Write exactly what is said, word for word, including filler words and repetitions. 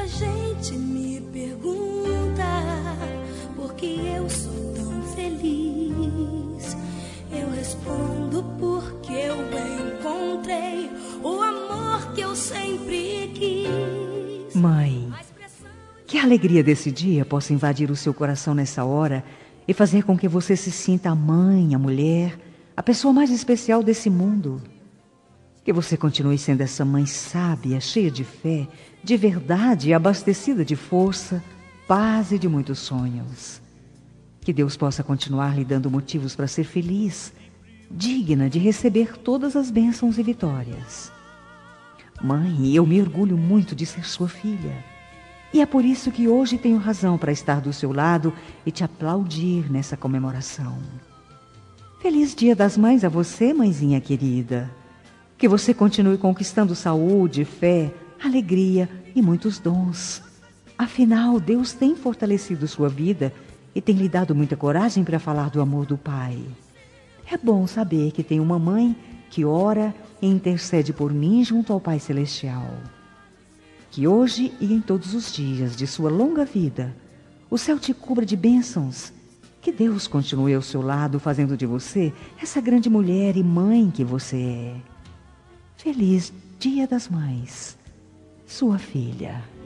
gente me pergunta por que eu sou tão feliz, eu respondo porque eu encontrei o amor que eu sempre quis. Mãe, que a alegria desse dia possa invadir o seu coração nessa hora e fazer com que você se sinta a mãe, a mulher, a pessoa mais especial desse mundo. Que você continue sendo essa mãe sábia, cheia de fé, de verdade e abastecida de força, paz e de muitos sonhos. Que Deus possa continuar lhe dando motivos para ser feliz, digna de receber todas as bênçãos e vitórias. Mãe, eu me orgulho muito de ser sua filha. E é por isso que hoje tenho razão para estar do seu lado e te aplaudir nessa comemoração. Feliz Dia das Mães a você, mãezinha querida. Que você continue conquistando saúde, fé, alegria e muitos dons. Afinal, Deus tem fortalecido sua vida e tem lhe dado muita coragem para falar do amor do Pai. É bom saber que tem uma mãe que ora e intercede por mim junto ao Pai Celestial. Que hoje e em todos os dias de sua longa vida, o céu te cubra de bênçãos. Que Deus continue ao seu lado, fazendo de você essa grande mulher e mãe que você é. Feliz Dia das Mães, sua filha.